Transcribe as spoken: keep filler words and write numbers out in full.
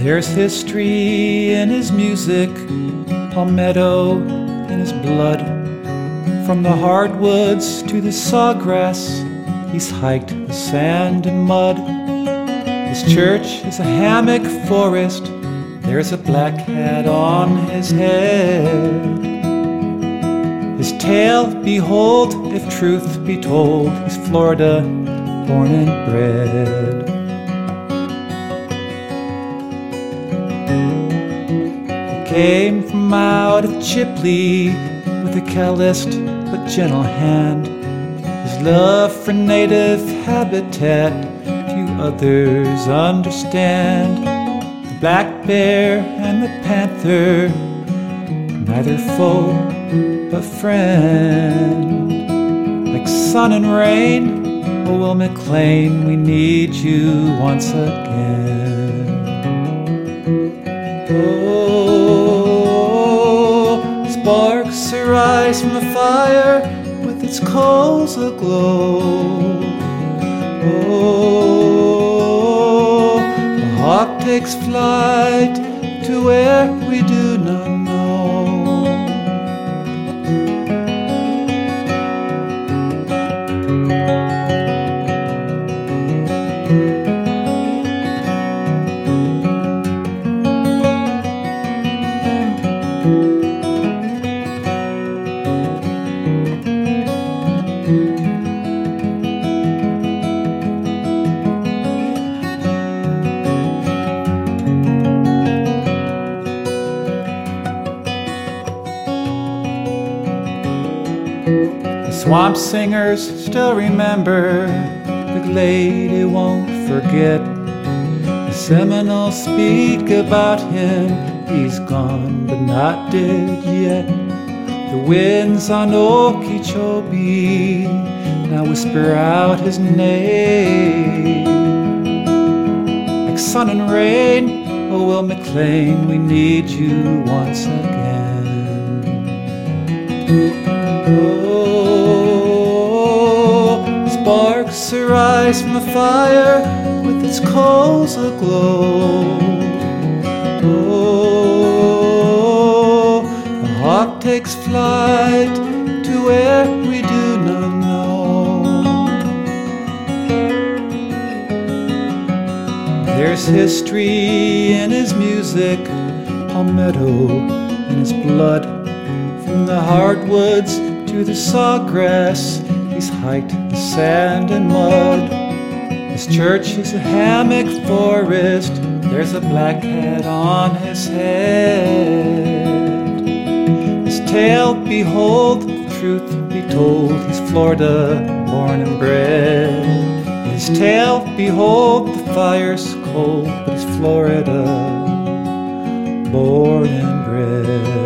There's history in his music, palmetto in his blood. From the hardwoods to the sawgrass, he's hiked the sand and mud. His church is a hammock forest, there's a black hat on his head. His tale, behold, if truth be told, he's Florida born and bred. He came from out of Chipley with a calloused but gentle hand. His love for native habitat few others understand. The black bear and the panther, neither foe but friend. Like sun and rain, oh Will McLean, we need you once again. Oh, sparks arise from the fire with its coals aglow. Oh, the hawk takes flight to where we do not know. The swamp singers still remember, the Lady won't forget. The Seminoles speak about him, he's gone but not dead yet. The winds on Okeechobee now whisper out his name. Like sun and rain, oh Will McLean, we need you once again. Oh, sparks arise from the fire with its coals aglow. Oh, the hawk takes flight to where we do not know. There's history in his music, palmetto in his blood. From the hardwoods to the sawgrass, he's hiked the sand and mud. His church is a hammock forest, there's a black hat on his head. His tale, behold, truth be told, he's Florida born and bred. His tale, behold, the fire's cold, but he's Florida born and bred.